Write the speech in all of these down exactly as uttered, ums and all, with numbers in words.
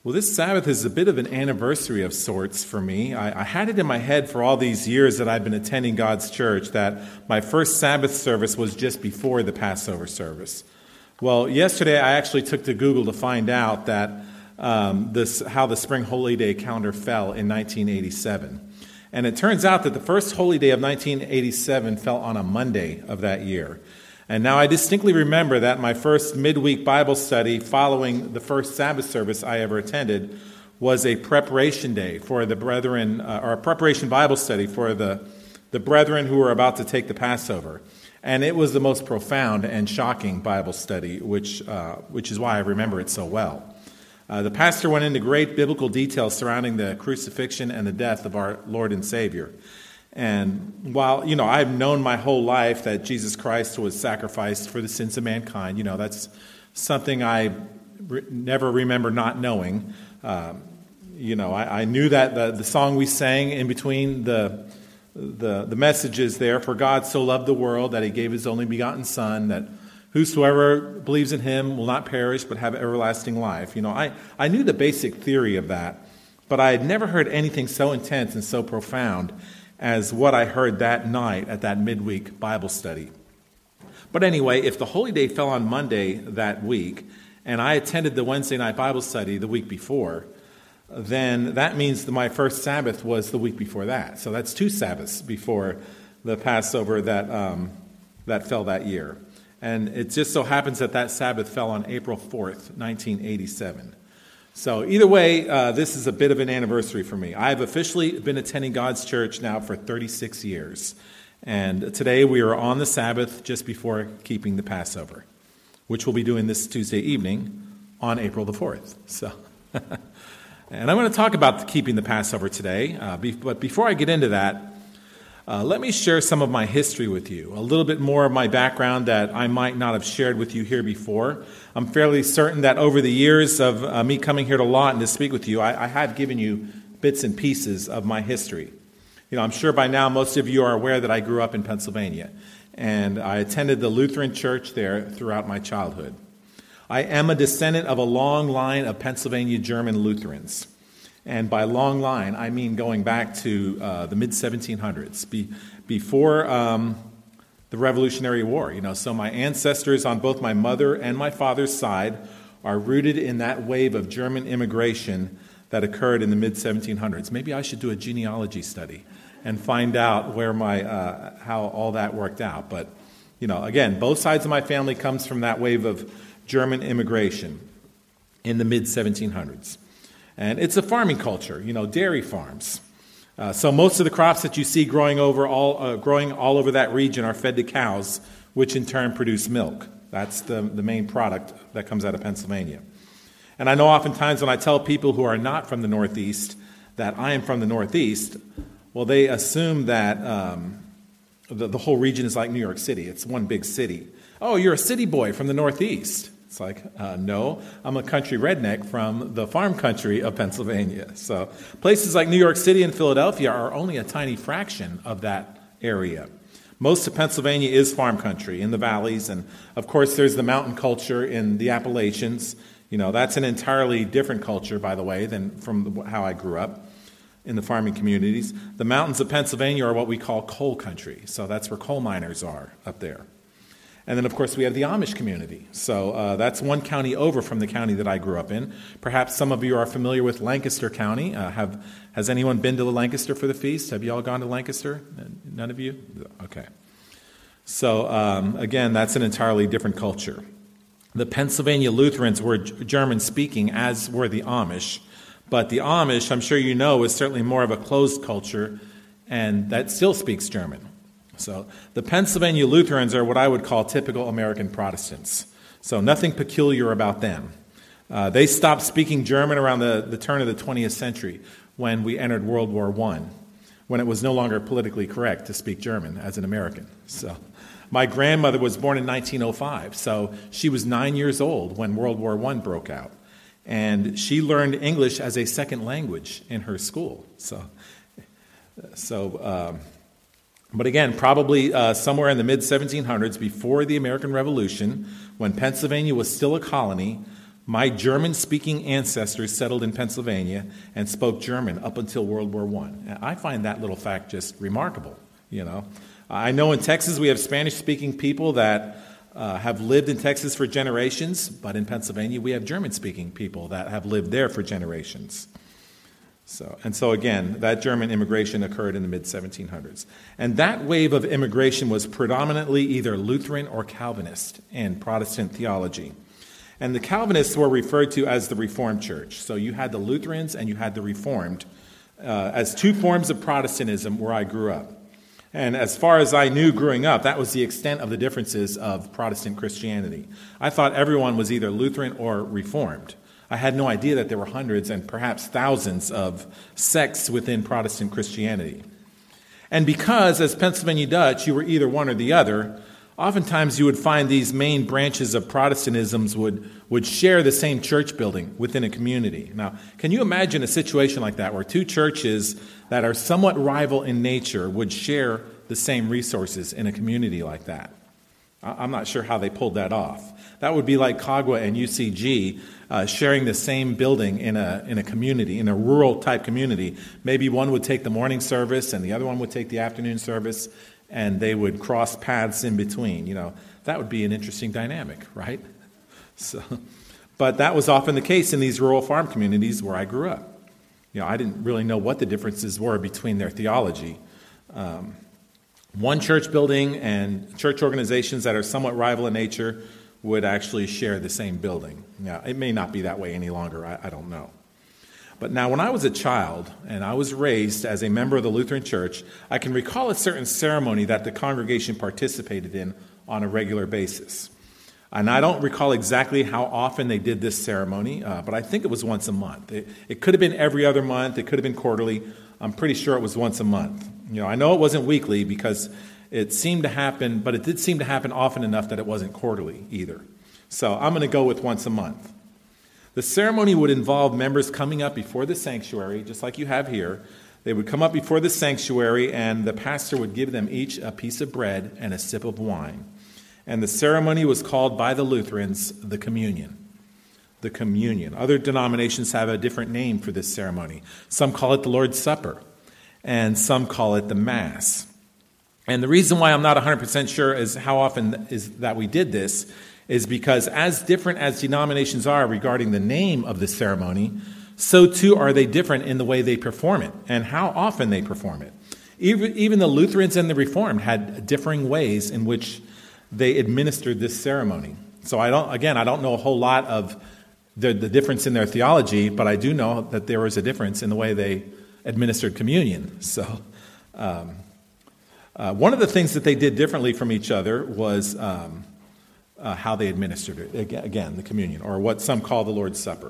Well, this Sabbath is a bit of an anniversary of sorts for me. I, I had it in my head for all these years that I've been attending God's church that my first Sabbath service was just before the Passover service. Well, yesterday I actually took to Google to find out that um, this how the Spring Holy Day calendar fell in nineteen eighty-seven. And it turns out that the first Holy Day of nineteen eighty-seven fell on a Monday of that year. And now I distinctly remember that my first midweek Bible study following the first Sabbath service I ever attended was a preparation day for the brethren, uh, or a preparation Bible study for the, the brethren who were about to take the Passover. And it was the most profound and shocking Bible study, which, uh, which is why I remember it so well. Uh, the pastor went into great biblical details surrounding the crucifixion and the death of our Lord and Savior. And while, you know, I've known my whole life that Jesus Christ was sacrificed for the sins of mankind, you know, that's something I re- never remember not knowing. Um, you know, I, I knew that the, the song we sang in between the, the the messages there, for God so loved the world that he gave his only begotten Son, that whosoever believes in him will not perish but have everlasting life. You know, I, I knew the basic theory of that, but I had never heard anything so intense and so profound as what I heard that night at that midweek Bible study. But anyway, if the Holy Day fell on Monday that week, and I attended the Wednesday night Bible study the week before, then that means that my first Sabbath was the week before that. So that's two Sabbaths before the Passover that um, that fell that year. And it just so happens that that Sabbath fell on April fourth, nineteen eighty-seven. So either way, uh, this is a bit of an anniversary for me. I've officially been attending God's church now for thirty-six years. And today we are on the Sabbath just before keeping the Passover, which we'll be doing this Tuesday evening on April the fourth. So, and I'm going to talk about keeping the Passover today. Uh, be, but before I get into that, uh, let me share some of my history with you, a little bit more of my background that I might not have shared with you here before. I'm fairly certain that over the years of uh, me coming here to Lawton to speak with you, I, I have given you bits and pieces of my history. You know, I'm sure by now most of you are aware that I grew up in Pennsylvania, and I attended the Lutheran church there throughout my childhood. I am a descendant of a long line of Pennsylvania German Lutherans. And by long line, I mean going back to uh, the mid seventeen hundreds, be, before um, the Revolutionary War. You know, so my ancestors on both my mother and my father's side are rooted in that wave of German immigration that occurred in the mid seventeen hundreds. Maybe I should do a genealogy study and find out where my uh, how all that worked out. But you know, again, both sides of my family comes from that wave of German immigration in the mid seventeen hundreds. And it's a farming culture, you know, dairy farms. Uh, so most of the crops that you see growing over all uh, growing all over that region are fed to cows, which in turn produce milk. That's the, the main product that comes out of Pennsylvania. And I know oftentimes when I tell people who are not from the Northeast that I am from the Northeast, well, they assume that um, the, the whole region is like New York City. It's one big city. Oh, you're a city boy from the Northeast. It's like, uh, no, I'm a country redneck from the farm country of Pennsylvania. So places like New York City and Philadelphia are only a tiny fraction of that area. Most of Pennsylvania is farm country in the valleys. And, of course, there's the mountain culture in the Appalachians. You know, that's an entirely different culture, by the way, than from how I grew up in the farming communities. The mountains of Pennsylvania are what we call coal country. So that's where coal miners are up there. And then, of course, we have the Amish community. So uh, that's one county over from the county that I grew up in. Perhaps some of you are familiar with Lancaster County. Uh, have Has anyone been to Lancaster for the feast? Have you all gone to Lancaster? None of you? Okay. So, um, again, that's an entirely different culture. The Pennsylvania Lutherans were German-speaking, as were the Amish. But the Amish, I'm sure you know, is certainly more of a closed culture, and that still speaks German. So the Pennsylvania Lutherans are what I would call typical American Protestants. So nothing peculiar about them. Uh, they stopped speaking German around the, the turn of the twentieth century when we entered World War One, when it was no longer politically correct to speak German as an American. So my grandmother was born in nineteen oh five, so she was nine years old when World War One broke out. And she learned English as a second language in her school. So, so um, But again, probably uh, somewhere in the mid seventeen hundreds, before the American Revolution, when Pennsylvania was still a colony, My German-speaking ancestors settled in Pennsylvania and spoke German up until World War One. I find that little fact just remarkable, you know. I know in Texas we have Spanish-speaking people that uh, have lived in Texas for generations, but in Pennsylvania we have German-speaking people that have lived there for generations. So, and so again, that German immigration occurred in the mid seventeen hundreds. And that wave of immigration was predominantly either Lutheran or Calvinist in Protestant theology. And the Calvinists were referred to as the Reformed Church. So you had the Lutherans and you had the Reformed uh, as two forms of Protestantism where I grew up. And as far as I knew growing up, that was the extent of the differences of Protestant Christianity. I thought everyone was either Lutheran or Reformed. I had no idea that there were hundreds and perhaps thousands of sects within Protestant Christianity. And because, as Pennsylvania Dutch, you were either one or the other, oftentimes you would find these main branches of Protestantism would, would share the same church building within a community. Now, can you imagine a situation like that where two churches that are somewhat rival in nature would share the same resources in a community like that? I'm not sure how they pulled that off. That would be like Kagwa and U C G uh, sharing the same building in a in a community, in a rural type community. Maybe one would take the morning service and the other one would take the afternoon service, and they would cross paths in between. You know, that would be an interesting dynamic, right? So, but that was often the case in these rural farm communities where I grew up. You know, I didn't really know what the differences were between their theology. Um, one church building and church organizations that are somewhat rival in nature would actually share the same building. Now, it may not be that way any longer. I, I don't know. But now, when I was a child and I was raised as a member of the Lutheran Church, I can recall a certain ceremony that the congregation participated in on a regular basis. And I don't recall exactly how often they did this ceremony, uh, but I think it was once a month. It, it could have been every other month. It could have been quarterly. I'm pretty sure it was once a month. You know, I know it wasn't weekly because it seemed to happen, but it did seem to happen often enough that it wasn't quarterly either. So I'm going to go with once a month. The ceremony would involve members coming up before the sanctuary, just like you have here. They would come up before the sanctuary, and the pastor would give them each a piece of bread and a sip of wine. And the ceremony was called by the Lutherans the communion. The communion. Other denominations have a different name for this ceremony. Some call it the Lord's Supper, and some call it the Mass. And the reason why I'm not one hundred percent sure is how often is that we did this is because as different as denominations are regarding the name of the ceremony, so too are they different in the way they perform it and how often they perform it. Even, even the Lutherans and the Reformed had differing ways in which they administered this ceremony. So I don't, again, I don't know a whole lot of the, the difference in their theology, but I do know that there was a difference in the way they administered communion. So um, uh, one of the things that they did differently from each other was um, uh, how they administered it. Again, the communion, or what some call the Lord's Supper.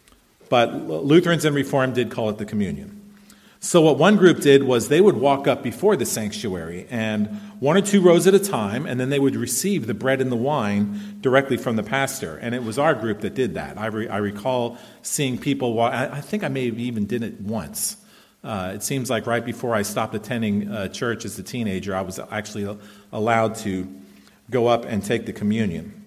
But Lutherans and Reformed did call it the communion. So what one group did was they would walk up before the sanctuary, and one or two rows at a time, and then they would receive the bread and the wine directly from the pastor. And it was our group that did that. I, re- I recall seeing people walk. I, I think I may have even did it once. Uh, it seems like right before I stopped attending uh, church as a teenager, I was actually allowed to go up and take the communion.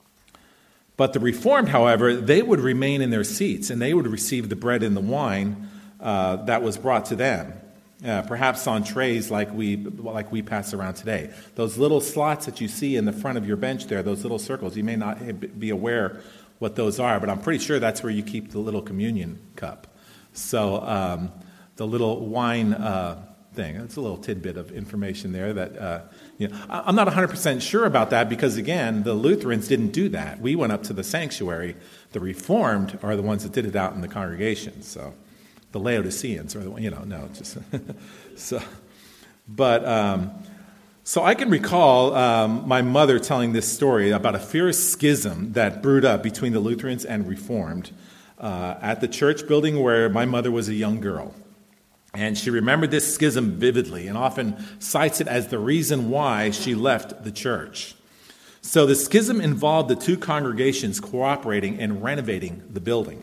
But the Reformed, however, they would remain in their seats, and they would receive the bread and the wine Uh, that was brought to them, uh, perhaps on trays like we like we pass around today. Those little slots that you see in the front of your bench there, those little circles, you may not be aware what those are, but I'm pretty sure that's where you keep the little communion cup. So um, the little wine uh, thing, that's a little tidbit of information there that, uh, you know, I'm not one hundred percent sure about that because, again, the Lutherans didn't do that. We went up to the sanctuary. The Reformed are the ones that did it out in the congregation, so... The Laodiceans, or the you know, no, just so. But um, so I can recall um, my mother telling this story about a fierce schism that brewed up between the Lutherans and Reformed uh, at the church building where my mother was a young girl, and she remembered this schism vividly, and often cites it as the reason why she left the church. So the schism involved the two congregations cooperating and renovating the building.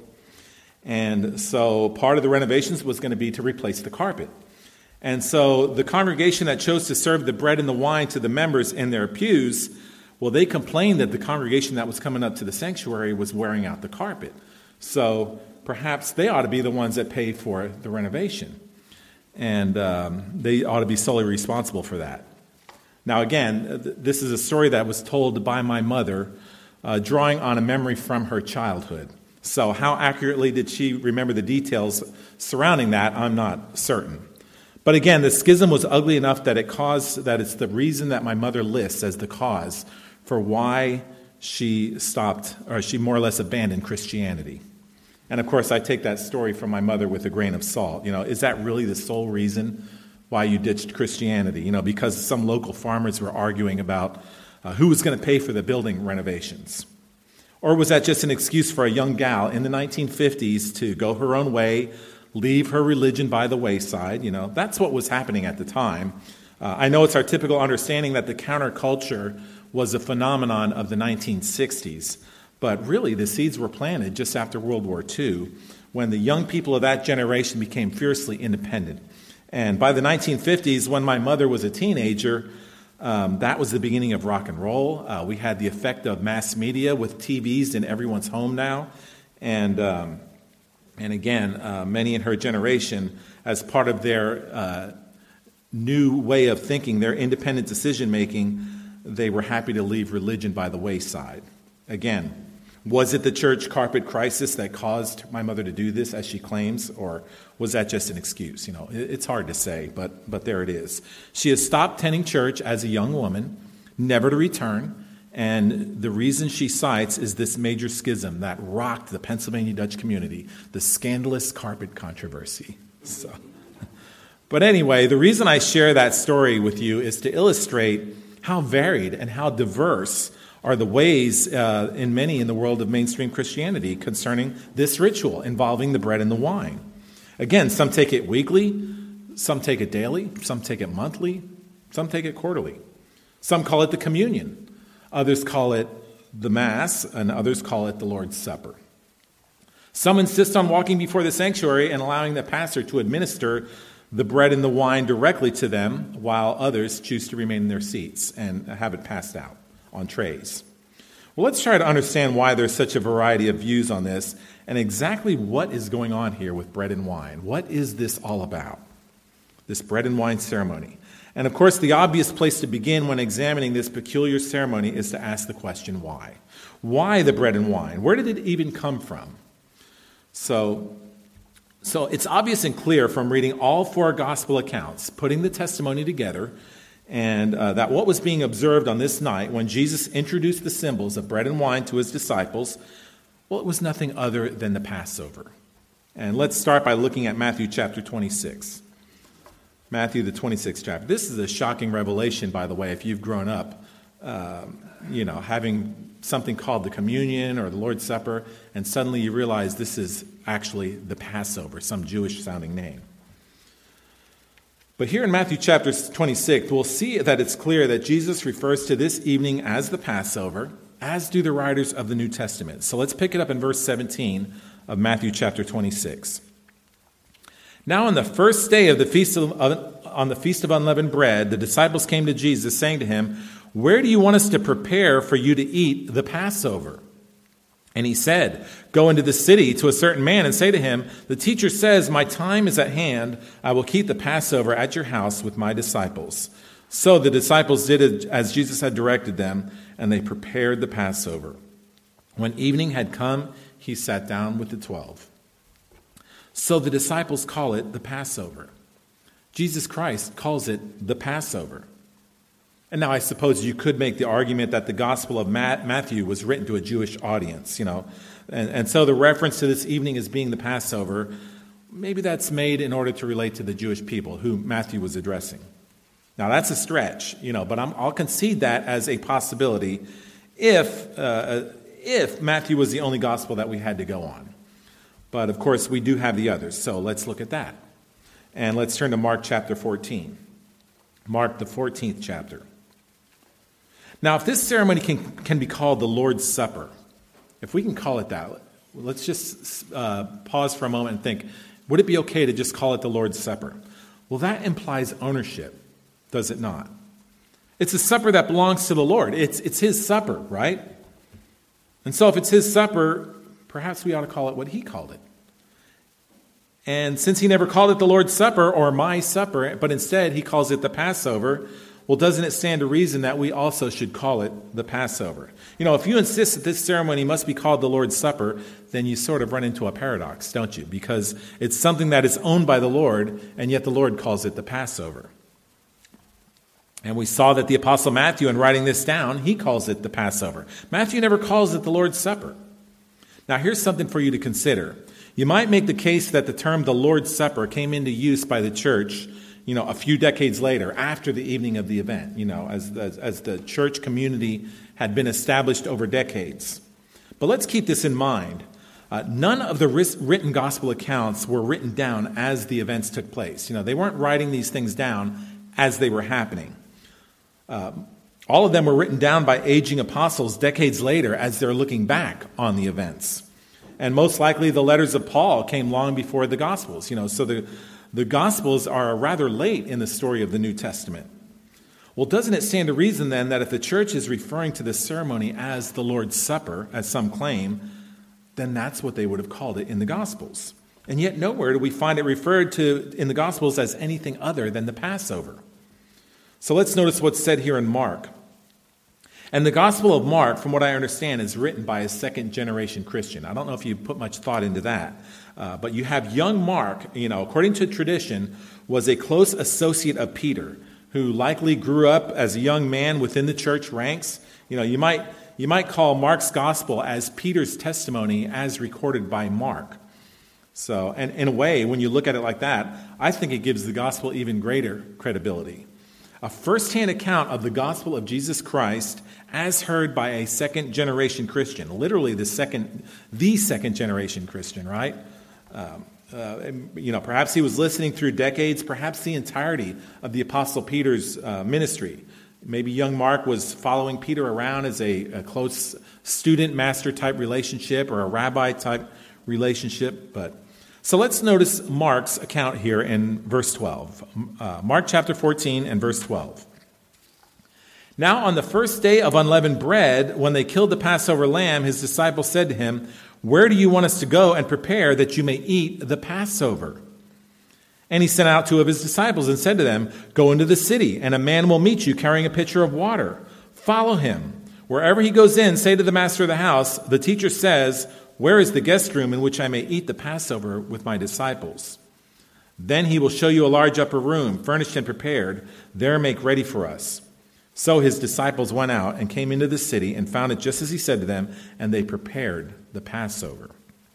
And so part of the renovations was going to be to replace the carpet. And so the congregation that chose to serve the bread and the wine to the members in their pews Well, they complained that the congregation that was coming up to the sanctuary was wearing out the carpet. So perhaps they ought to be the ones that pay for the renovation. And um, they ought to be solely responsible for that. Now, again, th- this is a story that was told by my mother, uh, drawing on a memory from her childhood. So how accurately did she remember the details surrounding that, I'm not certain. But again, the schism was ugly enough that it caused, that it's the reason that my mother lists as the cause for why she stopped, or she more or less abandoned Christianity. And of course, I take that story from my mother with a grain of salt. You know, is that really the sole reason why you ditched Christianity? You know, because some local farmers were arguing about uh, who was going to pay for the building renovations. Or was that just an excuse for a young gal in the nineteen fifties to go her own way, leave her religion by the wayside? You know, that's what was happening at the time. Uh, I know it's our typical understanding that the counterculture was a phenomenon of the nineteen sixties. But really, the seeds were planted just after World War Two, when the young people of that generation became fiercely independent. And by the nineteen fifties, when my mother was a teenager, um, that was the beginning of rock and roll. Uh, we had the effect of mass media with T Vs in everyone's home now. And um, and again, uh, many in her generation, as part of their uh, new way of thinking, their independent decision-making, they were happy to leave religion by the wayside. Again, was it the church carpet crisis that caused my mother to do this, as she claims, or was that just an excuse? You know, it's hard to say, but but there it is. She has stopped attending church as a young woman, never to return, and the reason she cites is this major schism that rocked the Pennsylvania Dutch community, the scandalous carpet controversy. So, but anyway, the reason I share that story with you is to illustrate how varied and how diverse are the ways uh, in many in the world of mainstream Christianity concerning this ritual involving the bread and the wine. Again, some take it weekly, some take it daily, some take it monthly, some take it quarterly. Some call it the communion, others call it the Mass, and others call it the Lord's Supper. Some insist on walking before the sanctuary and allowing the pastor to administer the bread and the wine directly to them, while others choose to remain in their seats and have it passed out on trays. Well, let's try to understand why there's such a variety of views on this and exactly what is going on here with bread and wine. What is this all about? This bread and wine ceremony. And of course, the obvious place to begin when examining this peculiar ceremony is to ask the question, why? Why the bread and wine? Where did it even come from? So, so it's obvious and clear from reading all four gospel accounts, putting the testimony together, and uh, that what was being observed on this night when Jesus introduced the symbols of bread and wine to his disciples, well, it was nothing other than the Passover. And let's start by looking at Matthew chapter twenty-six. Matthew, the twenty-sixth chapter. This is a shocking revelation, by the way, if you've grown up, um, you know, having something called the communion or the Lord's Supper, and suddenly you realize this is actually the Passover, some Jewish-sounding name. But here in Matthew chapter twenty-six, we'll see that it's clear that Jesus refers to this evening as the Passover, as do the writers of the New Testament. So let's pick it up in verse seventeen of Matthew chapter twenty-six. Now on the first day of the feast of, on the Feast of Unleavened Bread, the disciples came to Jesus, saying to him, "Where do you want us to prepare for you to eat the Passover?" And he said, "Go into the city to a certain man and say to him, 'The teacher says, my time is at hand. I will keep the Passover at your house with my disciples.' So the disciples did as Jesus had directed them, and they prepared the Passover. When evening had come, he sat down with the twelve." So the disciples call it the Passover. Jesus Christ calls it the Passover. And now I suppose you could make the argument that the Gospel of Matthew was written to a Jewish audience, you know. And, and so the reference to this evening as being the Passover, maybe that's made in order to relate to the Jewish people who Matthew was addressing. Now that's a stretch, you know, but I'm, I'll concede that as a possibility if, uh, if Matthew was the only Gospel that we had to go on. But of course we do have the others, so let's look at that. And let's turn to Mark chapter fourteen. Mark the fourteenth chapter. Now, if this ceremony can, can be called the Lord's Supper, if we can call it that, let's just uh, pause for a moment and think, would it be okay to just call it the Lord's Supper? Well, that implies ownership, does it not? It's a supper that belongs to the Lord. It's, it's his supper, right? And so if it's his supper, perhaps we ought to call it what he called it. And since he never called it the Lord's Supper or my supper, but instead he calls it the Passover, well, doesn't it stand to reason that we also should call it the Passover? You know, if you insist that this ceremony must be called the Lord's Supper, then you sort of run into a paradox, don't you? Because it's something that is owned by the Lord, and yet the Lord calls it the Passover. And we saw that the Apostle Matthew, in writing this down, he calls it the Passover. Matthew never calls it the Lord's Supper. Now, here's something for you to consider. You might make the case that the term the Lord's Supper came into use by the church, you know, a few decades later, after the evening of the event, you know, as the, as the church community had been established over decades. But let's keep this in mind. Uh, none of the written gospel accounts were written down as the events took place. You know, they weren't writing these things down as they were happening. Uh, all of them were written down by aging apostles decades later as they're looking back on the events. And most likely the letters of Paul came long before the Gospels. You know, so the, the Gospels are rather late in the story of the New Testament. Well, doesn't it stand to reason then that if the church is referring to this ceremony as the Lord's Supper, as some claim, then that's what they would have called it in the Gospels. And yet nowhere do we find it referred to in the Gospels as anything other than the Passover. So let's notice what's said here in Mark. And the Gospel of Mark, from what I understand, is written by a second-generation Christian. I don't know if you put much thought into that. Uh, but you have young Mark, you know, according to tradition, was a close associate of Peter, who likely grew up as a young man within the church ranks. You know, you might, you might call Mark's Gospel as Peter's testimony as recorded by Mark. So, and in a way, when you look at it like that, I think it gives the Gospel even greater credibility. A first-hand account of the gospel of Jesus Christ as heard by a second-generation Christian, literally the second, the second-generation Christian, right? Um, uh, you know, perhaps he was listening through decades, perhaps the entirety of the Apostle Peter's uh, ministry. Maybe young Mark was following Peter around as a, a close student-master type relationship or a rabbi type relationship, but so let's notice Mark's account here in verse twelve. Uh, Mark chapter fourteen and verse twelve. Now on the first day of unleavened bread, when they killed the Passover lamb, his disciples said to him, "Where do you want us to go and prepare that you may eat the Passover?" And he sent out two of his disciples and said to them, "Go into the city, and a man will meet you carrying a pitcher of water. Follow him. Wherever he goes in, say to the master of the house, 'The teacher says, where is the guest room in which I may eat the Passover with my disciples?' Then he will show you a large upper room, furnished and prepared. There make ready for us." So his disciples went out and came into the city and found it just as he said to them, and they prepared the Passover.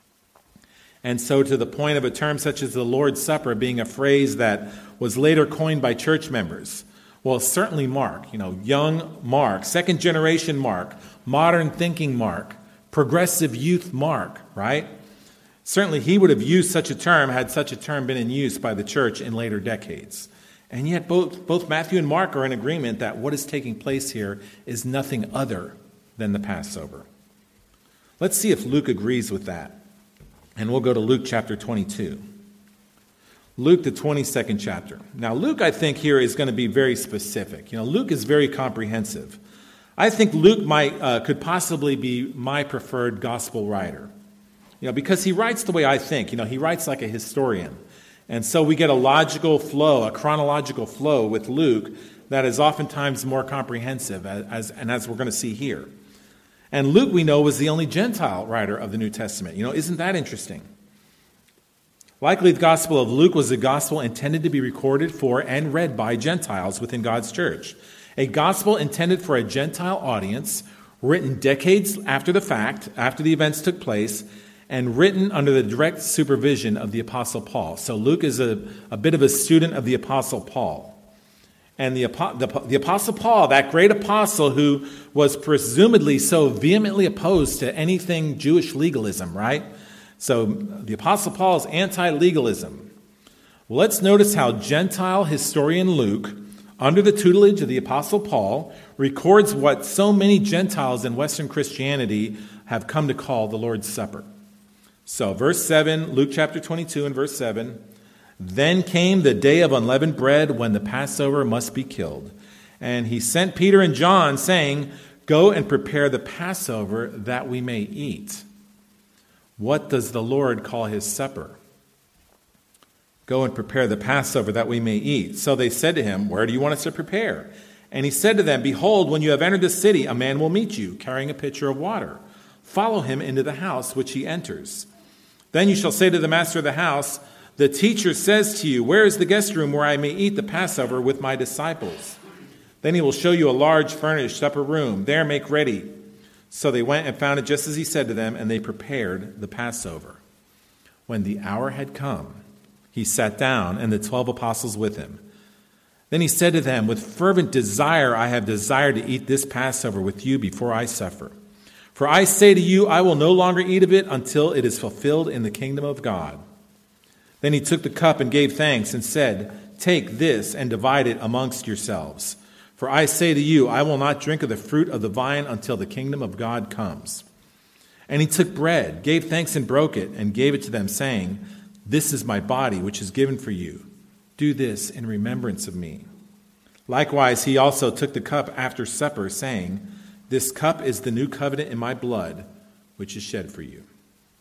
And so to the point of a term such as the Lord's Supper being a phrase that was later coined by church members, well, certainly Mark, you know, young Mark, second generation Mark, modern thinking Mark, progressive youth Mark, right? Certainly he would have used such a term had such a term been in use by the church in later decades. And yet both, both Matthew and Mark are in agreement that what is taking place here is nothing other than the Passover. Let's see if Luke agrees with that. And we'll go to Luke chapter twenty-two. Luke, the twenty-second chapter. Now, Luke, I think, here is going to be very specific. You know, Luke is very comprehensive. I think Luke might uh, could possibly be my preferred gospel writer. You know, because he writes the way I think. You know, he writes like a historian. And so we get a logical flow, a chronological flow with Luke that is oftentimes more comprehensive, as, as and as we're going to see here. And Luke, we know, was the only Gentile writer of the New Testament. You know, isn't that interesting? Likely the Gospel of Luke was a gospel intended to be recorded for and read by Gentiles within God's church. A gospel intended for a Gentile audience, written decades after the fact, after the events took place, and written under the direct supervision of the Apostle Paul. So Luke is a, a bit of a student of the Apostle Paul. And the, the, the Apostle Paul, that great apostle who was presumably so vehemently opposed to anything Jewish legalism, right? So the Apostle Paul is anti-legalism. Well, let's notice how Gentile historian Luke, under the tutelage of the Apostle Paul, records what so many Gentiles in Western Christianity have come to call the Lord's Supper. So verse seven, Luke chapter twenty-two and verse seven, "Then came the day of unleavened bread when the Passover must be killed. And he sent Peter and John, saying, "Go and prepare the Passover that we may eat." What does the Lord call his supper? Go and prepare the Passover that we may eat. So they said to him, "Where do you want us to prepare?" And he said to them, "Behold, when you have entered the city, a man will meet you, carrying a pitcher of water. Follow him into the house which he enters. Then you shall say to the master of the house, 'The teacher says to you, where is the guest room where I may eat the Passover with my disciples?' Then he will show you a large furnished upper room. There make ready." So they went and found it just as he said to them, and they prepared the Passover. When the hour had come, he sat down, and the twelve apostles with him. Then he said to them, "With fervent desire I have desired to eat this Passover with you before I suffer. For I say to you, I will no longer eat of it until it is fulfilled in the kingdom of God." Then he took the cup and gave thanks and said, "Take this and divide it amongst yourselves. For I say to you, I will not drink of the fruit of the vine until the kingdom of God comes." And he took bread, gave thanks and broke it, and gave it to them, saying, "This is my body, which is given for you. Do this in remembrance of me." Likewise, he also took the cup after supper, saying, "This cup is the new covenant in my blood, which is shed for you."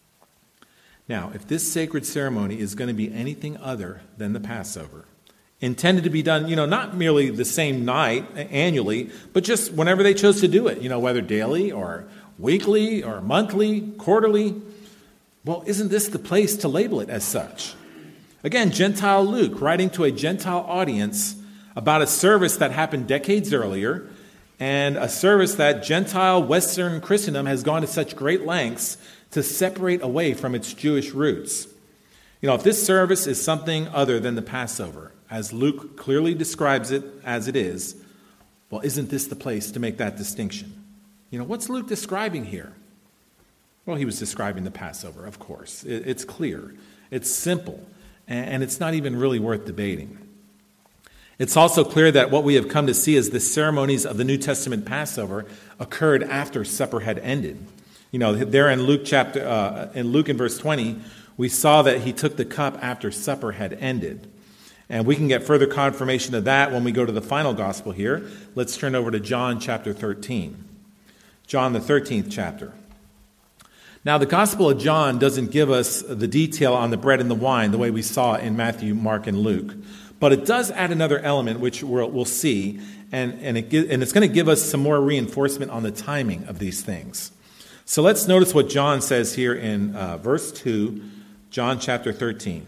Now, if this sacred ceremony is going to be anything other than the Passover, intended to be done, you know, not merely the same night annually, but just whenever they chose to do it, you know, whether daily or weekly or monthly, quarterly, well, isn't this the place to label it as such? Again, Gentile Luke, writing to a Gentile audience about a service that happened decades earlier, and a service that Gentile Western Christendom has gone to such great lengths to separate away from its Jewish roots. You know, if this service is something other than the Passover, as Luke clearly describes it as it is, well, isn't this the place to make that distinction? You know, what's Luke describing here? Well, he was describing the Passover, of course. It's clear. It's simple. And it's not even really worth debating. It's also clear that what we have come to see as the ceremonies of the New Testament Passover occurred after supper had ended. You know, there in Luke chapter, uh, in Luke in verse twenty, we saw that he took the cup after supper had ended. And we can get further confirmation of that when we go to the final gospel here. Let's turn over to John chapter thirteen. John, the thirteenth chapter. Now, the Gospel of John doesn't give us the detail on the bread and the wine the way we saw in Matthew, Mark, and Luke. But it does add another element, which we'll, we'll see, and, and, it, and it's going to give us some more reinforcement on the timing of these things. So let's notice what John says here in uh, verse two, John chapter thirteen.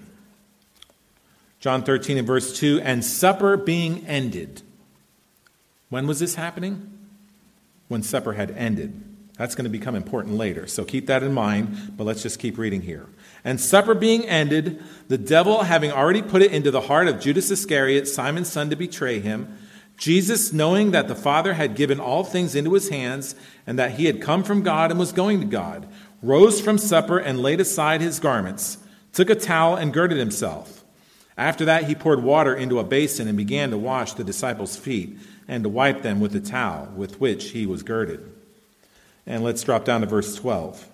John thirteen and verse two, "And supper being ended." When was this happening? When supper had ended. That's going to become important later, so keep that in mind, but let's just keep reading here. "And supper being ended, the devil having already put it into the heart of Judas Iscariot, Simon's son, to betray him, Jesus, knowing that the Father had given all things into his hands, and that he had come from God and was going to God, rose from supper and laid aside his garments, took a towel and girded himself. After that he poured water into a basin and began to wash the disciples' feet and to wipe them with the towel with which he was girded." And let's drop down to verse twelve.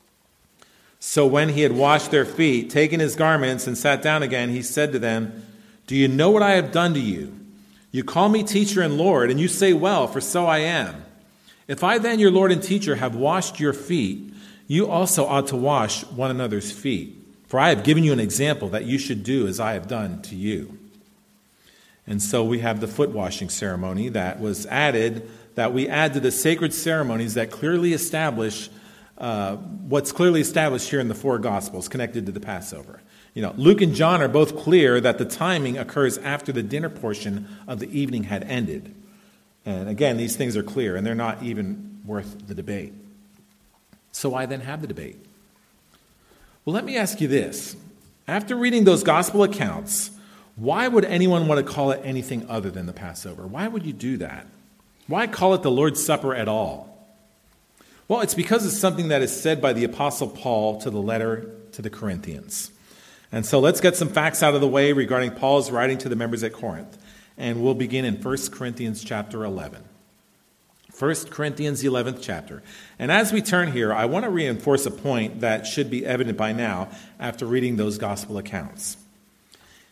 "So when he had washed their feet, taken his garments, and sat down again, he said to them, 'Do you know what I have done to you? You call me teacher and Lord, and you say, well, for so I am. If I then, your Lord and teacher, have washed your feet, you also ought to wash one another's feet. For I have given you an example that you should do as I have done to you.'" And so we have the foot washing ceremony that was added, that we add to the sacred ceremonies that clearly establish uh, what's clearly established here in the four Gospels connected to the Passover. You know, Luke and John are both clear that the timing occurs after the dinner portion of the evening had ended. And again, these things are clear, and they're not even worth the debate. So why then have the debate? Well, let me ask you this. After reading those gospel accounts, why would anyone want to call it anything other than the Passover? Why would you do that? Why call it the Lord's Supper at all? Well, it's because it's something that is said by the Apostle Paul to the letter to the Corinthians. And so let's get some facts out of the way regarding Paul's writing to the members at Corinth. And we'll begin in First Corinthians chapter eleven. First Corinthians eleventh chapter. And as we turn here, I want to reinforce a point that should be evident by now after reading those gospel accounts.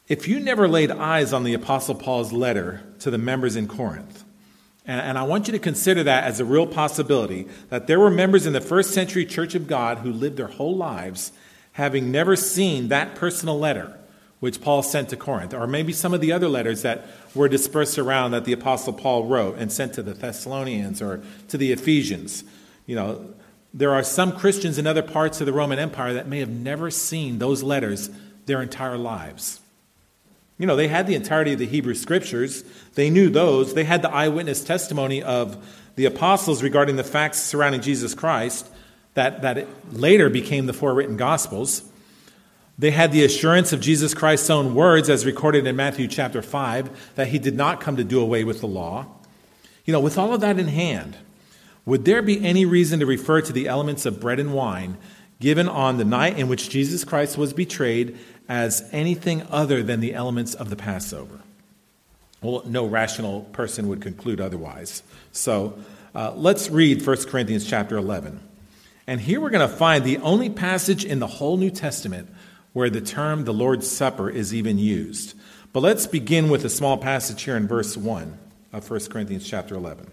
If you never laid eyes on the Apostle Paul's letter to the members in Corinth, and, and I want you to consider that as a real possibility, that there were members in the first century Church of God who lived their whole lives having never seen that personal letter which Paul sent to Corinth, or maybe some of the other letters that were dispersed around that the Apostle Paul wrote and sent to the Thessalonians or to the Ephesians. You know, there are some Christians in other parts of the Roman Empire that may have never seen those letters their entire lives. You know, they had the entirety of the Hebrew Scriptures. They knew those. They had the eyewitness testimony of the apostles regarding the facts surrounding Jesus Christ that, that it later became the four written Gospels. They had the assurance of Jesus Christ's own words as recorded in Matthew chapter five, that he did not come to do away with the law. You know, with all of that in hand, would there be any reason to refer to the elements of bread and wine given on the night in which Jesus Christ was betrayed as anything other than the elements of the Passover? Well, no rational person would conclude otherwise. So uh, let's read First Corinthians chapter eleven. And here we're going to find the only passage in the whole New Testament where the term the Lord's Supper is even used. But let's begin with a small passage here in verse one of First Corinthians chapter eleven.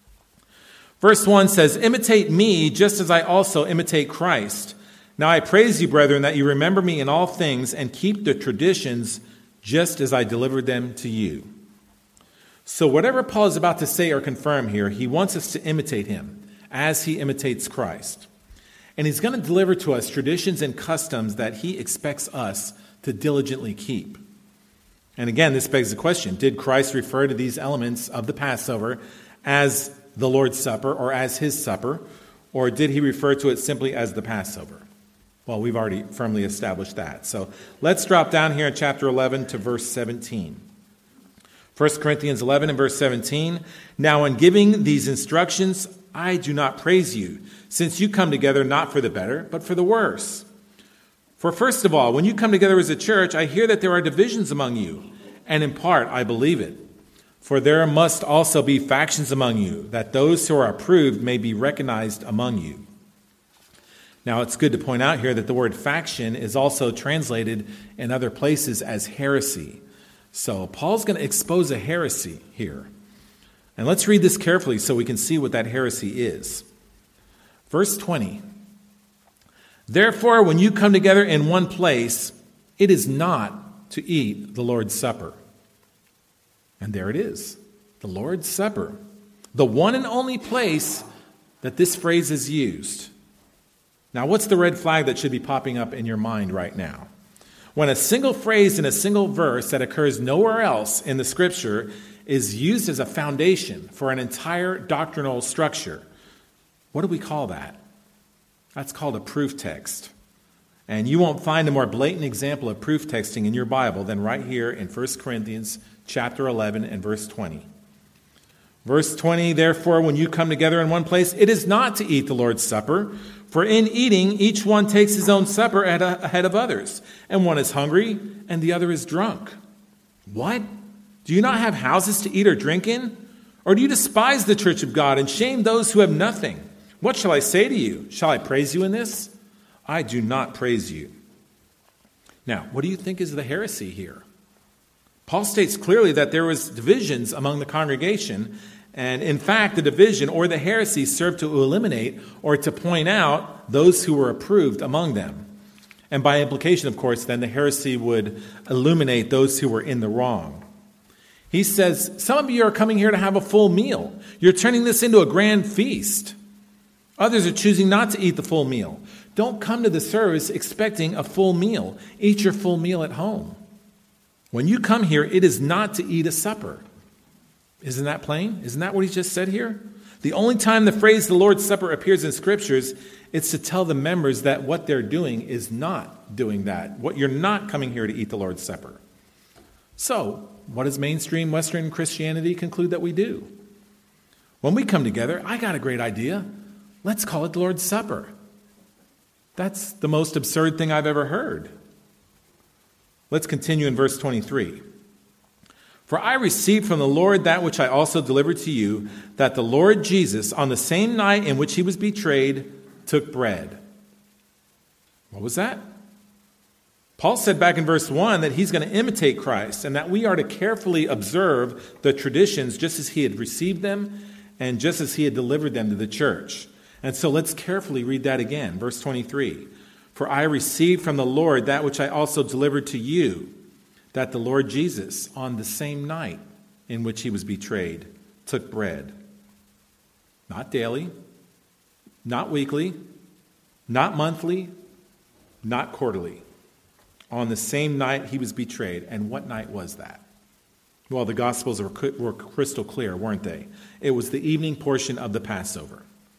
Verse one says, "Imitate me just as I also imitate Christ. Now I praise you, brethren, that you remember me in all things and keep the traditions just as I delivered them to you." So whatever Paul is about to say or confirm here, he wants us to imitate him as he imitates Christ. And he's going to deliver to us traditions and customs that he expects us to diligently keep. And again, this begs the question, did Christ refer to these elements of the Passover as the Lord's Supper or as his supper, or did he refer to it simply as the Passover? Well, we've already firmly established that. So let's drop down here in chapter eleven to verse seventeen. First Corinthians eleven and verse seventeen, "Now in giving these instructions, I do not praise you, since you come together not for the better, but for the worse. For first of all, when you come together as a church, I hear that there are divisions among you, and in part I believe it. For there must also be factions among you, that those who are approved may be recognized among you." Now, it's good to point out here that the word faction is also translated in other places as heresy. So Paul's going to expose a heresy here. And let's read this carefully so we can see what that heresy is. Verse twenty, "Therefore, when you come together in one place, it is not to eat the Lord's Supper." And there it is, the Lord's Supper, the one and only place that this phrase is used. Now, what's the red flag that should be popping up in your mind right now? When a single phrase in a single verse that occurs nowhere else in the Scripture is used as a foundation for an entire doctrinal structure, what do we call that? That's called a proof text. And you won't find a more blatant example of proof texting in your Bible than right here in First Corinthians chapter eleven and verse twenty. Verse twenty, "Therefore, when you come together in one place, it is not to eat the Lord's Supper. For in eating, each one takes his own supper ahead of others, and one is hungry and the other is drunk. What? Do you not have houses to eat or drink in? Or do you despise the church of God and shame those who have nothing? What shall I say to you? Shall I praise you in this? I do not praise you." Now, what do you think is the heresy here? Paul states clearly that there was divisions among the congregation, and in fact, the division or the heresy served to eliminate or to point out those who were approved among them. And by implication, of course, then the heresy would illuminate those who were in the wrong. He says, some of you are coming here to have a full meal. You're turning this into a grand feast. Others are choosing not to eat the full meal. Don't come to the service expecting a full meal. Eat your full meal at home. When you come here, it is not to eat a supper. Isn't that plain? Isn't that what he just said here? The only time the phrase the Lord's Supper appears in Scriptures, it's to tell the members that what they're doing is not doing that. What you're not coming here to eat the Lord's Supper. So, what does mainstream Western Christianity conclude that we do? When we come together, I got a great idea. Let's call it the Lord's Supper. That's the most absurd thing I've ever heard. Let's continue in verse twenty-three. "For I received from the Lord that which I also delivered to you, that the Lord Jesus, on the same night in which he was betrayed, took bread." What was that? Paul said back in verse one that he's going to imitate Christ and that we are to carefully observe the traditions just as he had received them and just as he had delivered them to the church. And so let's carefully read that again. Verse twenty-three. For I received from the Lord that which I also delivered to you, that the Lord Jesus, on the same night in which he was betrayed, took bread. Not daily, not weekly, not monthly, not quarterly. On the same night he was betrayed. And what night was that? Well, the Gospels were, were crystal clear, weren't they? It was the evening portion of the Passover.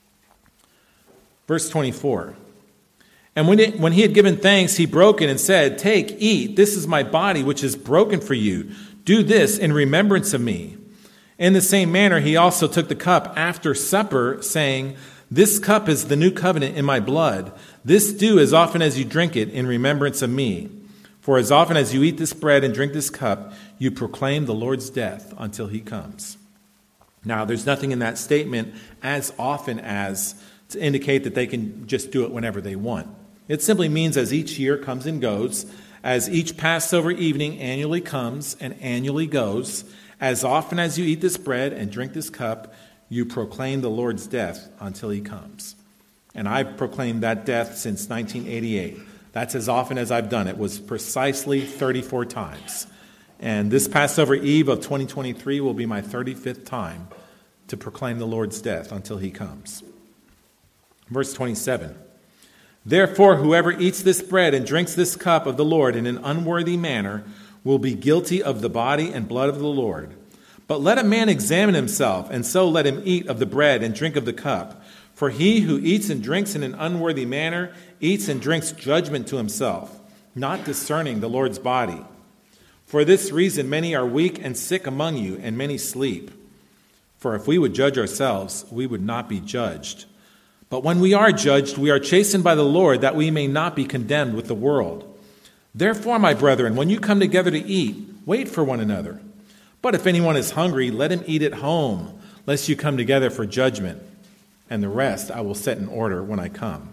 Verse twenty-four. And when, it, when he had given thanks, he broke it and said, "Take, eat, this is my body, which is broken for you. Do this in remembrance of me." In the same manner, he also took the cup after supper, saying, "This cup is the new covenant in my blood. This do as often as you drink it in remembrance of me. For as often as you eat this bread and drink this cup, you proclaim the Lord's death until he comes." Now, there's nothing in that statement as often as to indicate that they can just do it whenever they want. It simply means as each year comes and goes, as each Passover evening annually comes and annually goes, as often as you eat this bread and drink this cup, you proclaim the Lord's death until he comes. And I've proclaimed that death since nineteen eighty-eight. That's as often as I've done it. It was precisely thirty-four times. And this Passover Eve of twenty twenty-three will be my thirty-fifth time to proclaim the Lord's death until he comes. Verse twenty-seven. Therefore, whoever eats this bread and drinks this cup of the Lord in an unworthy manner will be guilty of the body and blood of the Lord. But let a man examine himself, and so let him eat of the bread and drink of the cup. For he who eats and drinks in an unworthy manner eats and drinks judgment to himself, not discerning the Lord's body. For this reason many are weak and sick among you, and many sleep. For if we would judge ourselves, we would not be judged. But when we are judged, we are chastened by the Lord, that we may not be condemned with the world. Therefore, my brethren, when you come together to eat, wait for one another. But if anyone is hungry, let him eat at home, lest you come together for judgment. And the rest I will set in order when I come.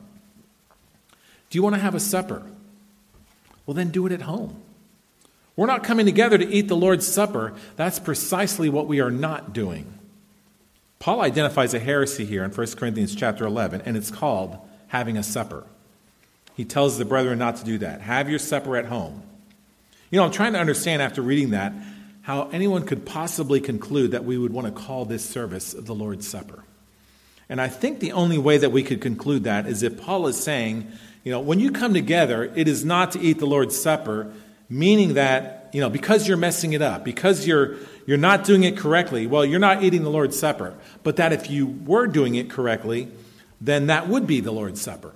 Do you want to have a supper? Well, then do it at home. We're not coming together to eat the Lord's Supper. That's precisely what we are not doing. Paul identifies a heresy here in First Corinthians chapter eleven, and it's called having a supper. He tells the brethren not to do that. Have your supper at home. You know, I'm trying to understand after reading that how anyone could possibly conclude that we would want to call this service the Lord's Supper. And I think the only way that we could conclude that is if Paul is saying, you know, when you come together, it is not to eat the Lord's Supper, meaning that, you know, because you're messing it up, because you're you're not doing it correctly, well, you're not eating the Lord's Supper. But that if you were doing it correctly, then that would be the Lord's Supper.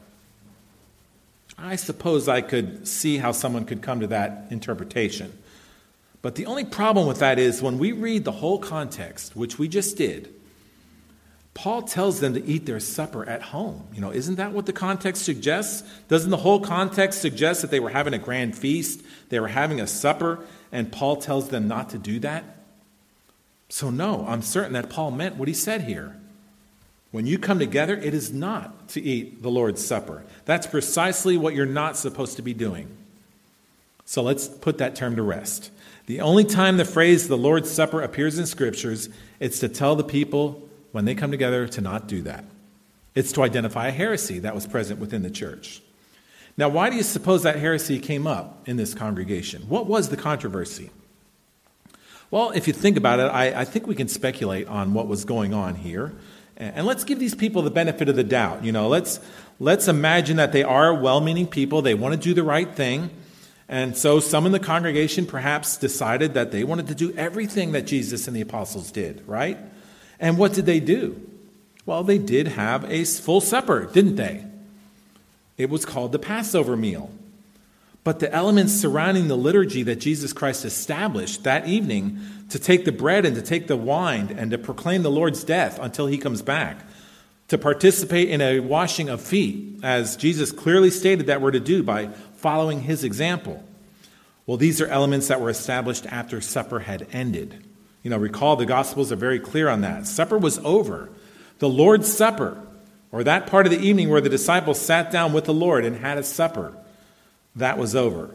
I suppose I could see how someone could come to that interpretation. But the only problem with that is when we read the whole context, which we just did, Paul tells them to eat their supper at home. You know, isn't that what the context suggests? Doesn't the whole context suggest that they were having a grand feast, they were having a supper, and Paul tells them not to do that? So no, I'm certain that Paul meant what he said here. When you come together, it is not to eat the Lord's Supper. That's precisely what you're not supposed to be doing. So let's put that term to rest. The only time the phrase the Lord's Supper appears in Scriptures, it's to tell the people when they come together to not do that. It's to identify a heresy that was present within the church. Now, why do you suppose that heresy came up in this congregation? What was the controversy? Well, if you think about it, I, I think we can speculate on what was going on here. And let's give these people the benefit of the doubt. You know, let's let's imagine that they are well-meaning people. They want to do the right thing. And so some in the congregation perhaps decided that they wanted to do everything that Jesus and the apostles did, right? And what did they do? Well, they did have a full supper, didn't they? It was called the Passover meal. But the elements surrounding the liturgy that Jesus Christ established that evening to take the bread and to take the wine and to proclaim the Lord's death until he comes back, to participate in a washing of feet, as Jesus clearly stated that we're to do by following his example. Well, these are elements that were established after supper had ended. You know, recall the Gospels are very clear on that. Supper was over. The Lord's Supper, or that part of the evening where the disciples sat down with the Lord and had a supper, that was over.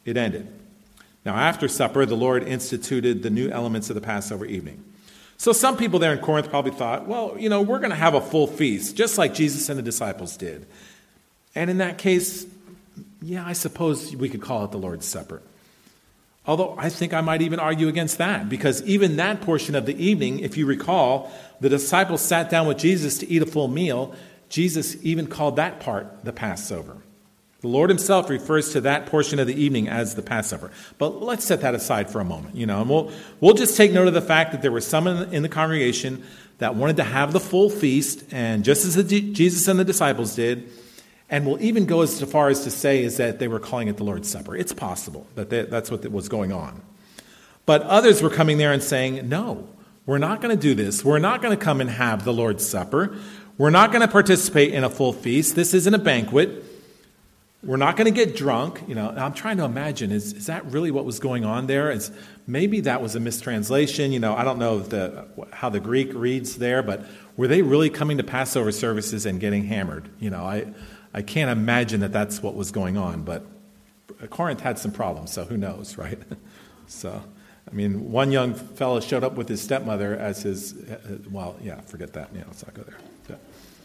It ended. Now, after supper, the Lord instituted the new elements of the Passover evening. So some people there in Corinth probably thought, well, you know, we're going to have a full feast, just like Jesus and the disciples did. And in that case, yeah, I suppose we could call it the Lord's Supper. Although I think I might even argue against that, because even that portion of the evening, if you recall, the disciples sat down with Jesus to eat a full meal. Jesus even called that part the Passover. The Lord himself refers to that portion of the evening as the Passover. But let's set that aside for a moment, you know, and we'll we'll just take note of the fact that there were some in the, in the congregation that wanted to have the full feast, and just as the, Jesus and the disciples did, and we'll even go as far as to say is that they were calling it the Lord's Supper. It's possible that they, that's what was going on. But others were coming there and saying, no, we're not going to do this. We're not going to come and have the Lord's Supper. We're not going to participate in a full feast. This isn't a banquet. We're not going to get drunk. You know, I'm trying to imagine, is, is that really what was going on there? Is, maybe that was a mistranslation. You know, I don't know the, how the Greek reads there, but were they really coming to Passover services and getting hammered? You know, I... I can't imagine that that's what was going on, but Corinth had some problems, so who knows, right? So, I mean, one young fellow showed up with his stepmother as his, well, yeah, forget that. Yeah, let's not go there. Yeah.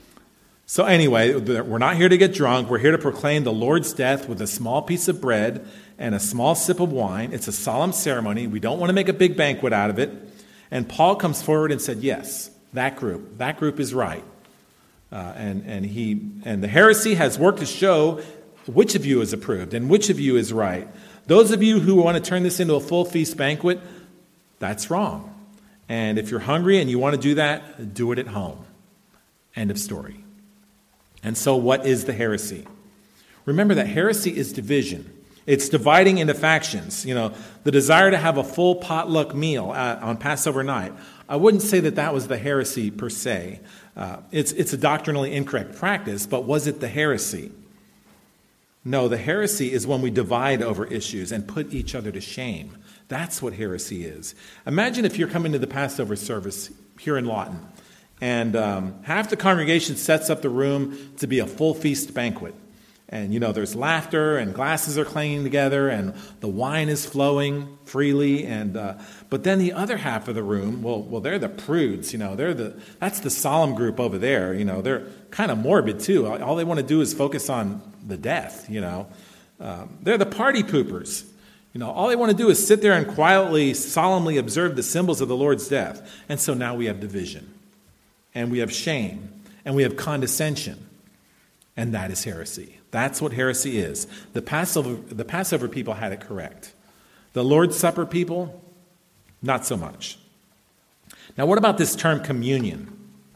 So anyway, we're not here to get drunk. We're here to proclaim the Lord's death with a small piece of bread and a small sip of wine. It's a solemn ceremony. We don't want to make a big banquet out of it. And Paul comes forward and said, yes, that group, that group is right. Uh, and and he and the heresy has worked to show which of you is approved and which of you is right. Those of you who want to turn this into a full feast banquet, that's wrong. And if you're hungry and you want to do that, do it at home. End of story. And so what is the heresy? Remember that heresy is division. It's dividing into factions. You know, the desire to have a full potluck meal uh, on Passover night. I wouldn't say that that was the heresy per se. Uh, it's, it's a doctrinally incorrect practice, but was it the heresy? No, the heresy is when we divide over issues and put each other to shame. That's what heresy is. Imagine if you're coming to the Passover service here in Lawton, and um, half the congregation sets up the room to be a full feast banquet. And, you know, there's laughter and glasses are clanging together and the wine is flowing freely. And uh, but then the other half of the room, well, well, they're the prudes, you know, they're the that's the solemn group over there. You know, they're kind of morbid, too. All they want to do is focus on the death, you know. Um, they're the party poopers. You know, all they want to do is sit there and quietly, solemnly observe the symbols of the Lord's death. And so now we have division. And we have shame. And we have condescension. And that is heresy. That's what heresy is. The Passover, the Passover people had it correct. The Lord's Supper people, not so much. Now, what about this term communion?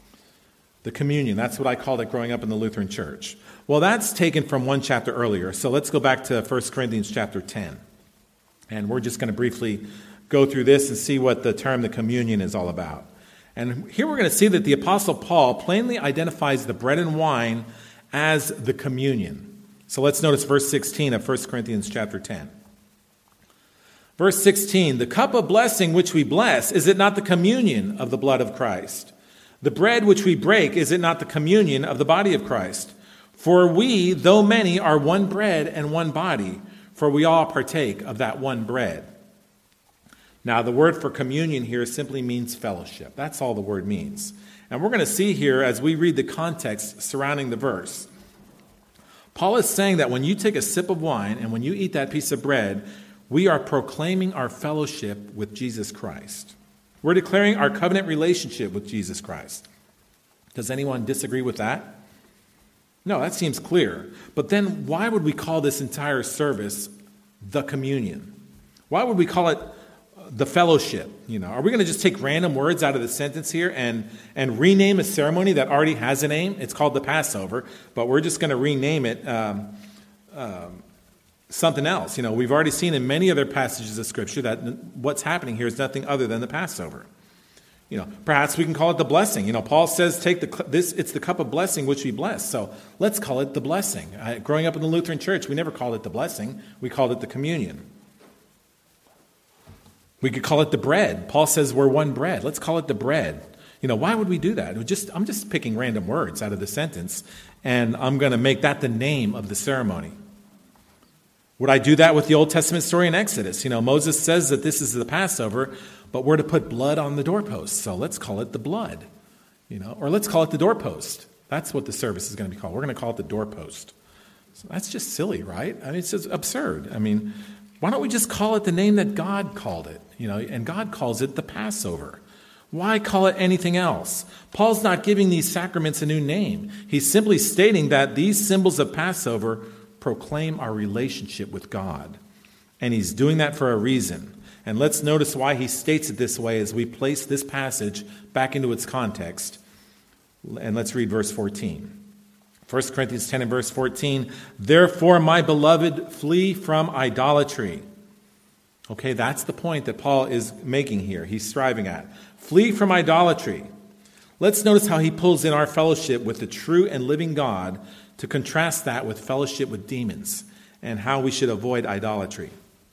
The communion, that's what I called it growing up in the Lutheran Church. Well, that's taken from one chapter earlier. So let's go back to First Corinthians chapter ten. And we're just going to briefly go through this and see what the term the communion is all about. And here we're going to see that the Apostle Paul plainly identifies the bread and wine as the communion. So let's notice verse sixteen of First Corinthians chapter ten. Verse sixteen, the cup of blessing which we bless, is it not the communion of the blood of Christ? The bread which we break, is it not the communion of the body of Christ? For we, though many, are one bread and one body, for we all partake of that one bread. Now, the word for communion here simply means fellowship. That's all the word means. And we're going to see here as we read the context surrounding the verse. Paul is saying that when you take a sip of wine and when you eat that piece of bread, we are proclaiming our fellowship with Jesus Christ. We're declaring our covenant relationship with Jesus Christ. Does anyone disagree with that? No, that seems clear. But then why would we call this entire service the communion? Why would we call it the fellowship? You know, are we going to just take random words out of the sentence here and, and rename a ceremony that already has a name? It's called the Passover, but we're just going to rename it um, um, something else. You know, we've already seen in many other passages of Scripture that what's happening here is nothing other than the Passover. You know, perhaps we can call it the blessing. You know, Paul says, "Take the this. It's the cup of blessing which we bless." So let's call it the blessing. Uh, growing up in the Lutheran Church, we never called it the blessing. We called it the communion. We could call it the bread. Paul says we're one bread. Let's call it the bread. You know, why would we do that? Just I'm just picking random words out of the sentence, and I'm going to make that the name of the ceremony. Would I do that with the Old Testament story in Exodus? You know, Moses says that this is the Passover, but we're to put blood on the doorpost. So let's call it the blood, you know, or let's call it the doorpost. That's what the service is going to be called. We're going to call it the doorpost. So that's just silly, right? I mean, it's just absurd. I mean, why don't we just call it the name that God called it? You know, and God calls it the Passover. Why call it anything else? Paul's not giving these sacraments a new name. He's simply stating that these symbols of Passover proclaim our relationship with God. And he's doing that for a reason. And let's notice why he states it this way as we place this passage back into its context. And let's read verse fourteen. First Corinthians ten and verse fourteen. Therefore, my beloved, flee from idolatry. Okay, that's the point that Paul is making here. He's striving at. Flee from idolatry. Let's notice how he pulls in our fellowship with the true and living God to contrast that with fellowship with demons and how we should avoid idolatry.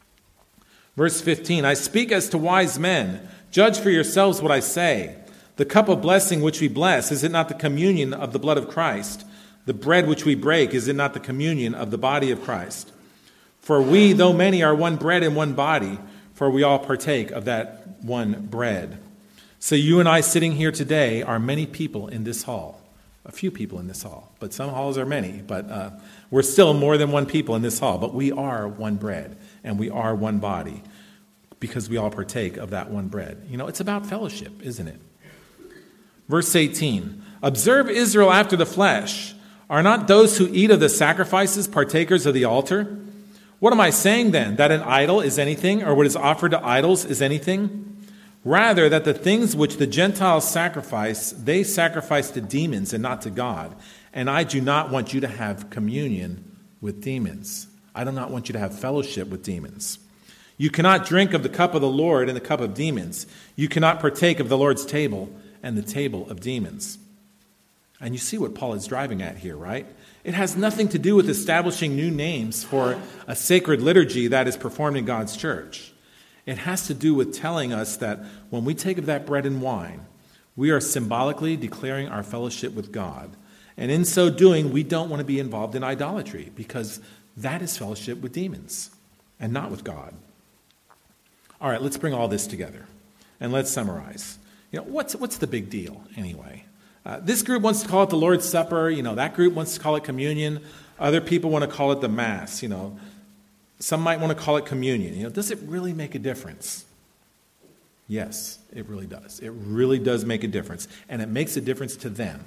Verse fifteen, I speak as to wise men. Judge for yourselves what I say. The cup of blessing which we bless, is it not the communion of the blood of Christ? The bread which we break, is it not the communion of the body of Christ? For we, though many, are one bread and one body, for we all partake of that one bread. So you and I sitting here today are many people in this hall. A few people in this hall, but some halls are many. But uh, we're still more than one people in this hall. But we are one bread, and we are one body, because we all partake of that one bread. You know, it's about fellowship, isn't it? Verse eighteen, observe Israel after the flesh. Are not those who eat of the sacrifices partakers of the altar? What am I saying then? That an idol is anything, or what is offered to idols is anything? Rather, that the things which the Gentiles sacrifice, they sacrifice to demons and not to God. And I do not want you to have communion with demons. I do not want you to have fellowship with demons. You cannot drink of the cup of the Lord and the cup of demons. You cannot partake of the Lord's table and the table of demons. And you see what Paul is driving at here, right? It has nothing to do with establishing new names for a sacred liturgy that is performed in God's church. It has to do with telling us that when we take of that bread and wine, we are symbolically declaring our fellowship with God. And in so doing, we don't want to be involved in idolatry, because that is fellowship with demons and not with God. All right, let's bring all this together and let's summarize. You know, what's what's the big deal anyway? Uh, this group wants to call it the Lord's Supper. You know, that group wants to call it communion. Other people want to call it the Mass. You know, some might want to call it communion. You know, does it really make a difference? Yes, it really does. It really does make a difference. And it makes a difference to them.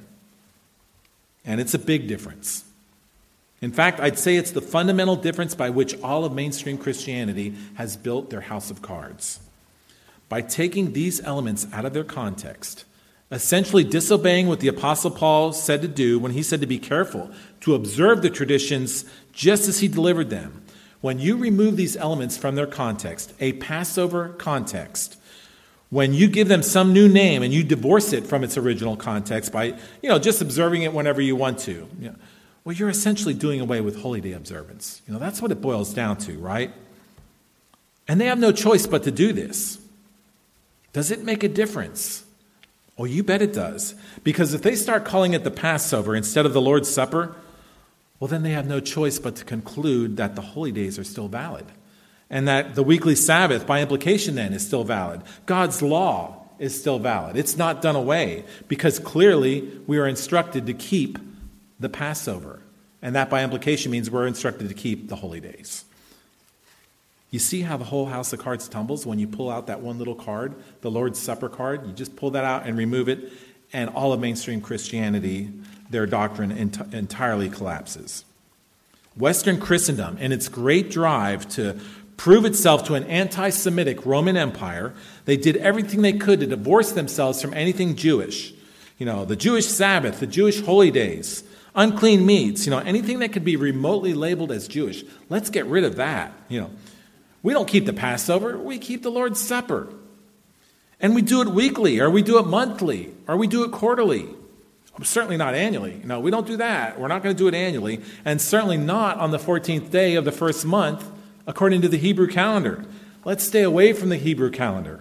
And it's a big difference. In fact, I'd say it's the fundamental difference by which all of mainstream Christianity has built their house of cards. By taking these elements out of their context, essentially disobeying what the Apostle Paul said to do when he said to be careful, to observe the traditions just as he delivered them. When you remove these elements from their context, a Passover context, when you give them some new name and you divorce it from its original context by, you know, just observing it whenever you want to, you know, well, you're essentially doing away with Holy Day observance. You know, that's what it boils down to, right? And they have no choice but to do this. Does it make a difference? Well, you bet it does. Because if they start calling it the Passover instead of the Lord's Supper, well, then they have no choice but to conclude that the holy days are still valid. And that the weekly Sabbath, by implication then, is still valid. God's law is still valid. It's not done away, because clearly we are instructed to keep the Passover. And that by implication means we're instructed to keep the holy days. You see how the whole house of cards tumbles when you pull out that one little card, the Lord's Supper card? You just pull that out and remove it, and all of mainstream Christianity, their doctrine ent- entirely collapses. Western Christendom, in its great drive to prove itself to an anti-Semitic Roman Empire, they did everything they could to divorce themselves from anything Jewish. You know, the Jewish Sabbath, the Jewish holy days, unclean meats, you know, anything that could be remotely labeled as Jewish. Let's get rid of that, you know. We don't keep the Passover, we keep the Lord's Supper. And we do it weekly, or we do it monthly, or we do it quarterly. Certainly not annually. No, we don't do that. We're not going to do it annually, and certainly not on the fourteenth day of the first month, according to the Hebrew calendar. Let's stay away from the Hebrew calendar.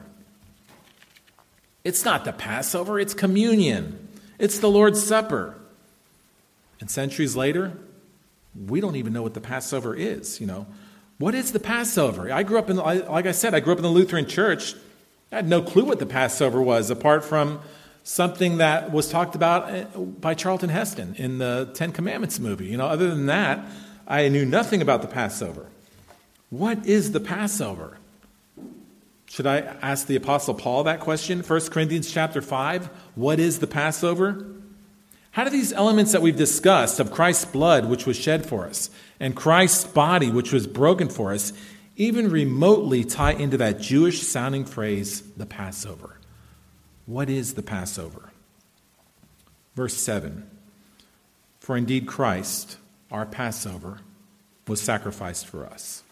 It's not the Passover, it's communion. It's the Lord's Supper. And centuries later, we don't even know what the Passover is, you know. What is the Passover? I grew up in, like I said, I grew up in the Lutheran church. I had no clue what the Passover was, apart from something that was talked about by Charlton Heston in the Ten Commandments movie. You know, other than that, I knew nothing about the Passover. What is the Passover? Should I ask the Apostle Paul that question? First Corinthians chapter five, what is the Passover? How do these elements that we've discussed of Christ's blood, which was shed for us, and Christ's body, which was broken for us, even remotely tie into that Jewish-sounding phrase, the Passover? What is the Passover? Verse seven, for indeed Christ, our Passover, was sacrificed for us.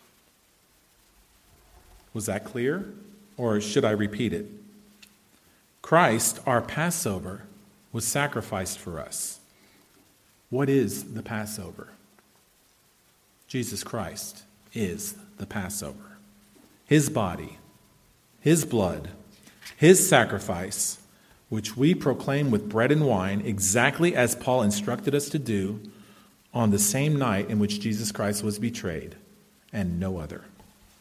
Was that clear? Or should I repeat it? Christ, our Passover, was sacrificed for us. What is the Passover? Jesus Christ is the Passover. His body, his blood, his sacrifice, which we proclaim with bread and wine, exactly as Paul instructed us to do on the same night in which Jesus Christ was betrayed, and no other.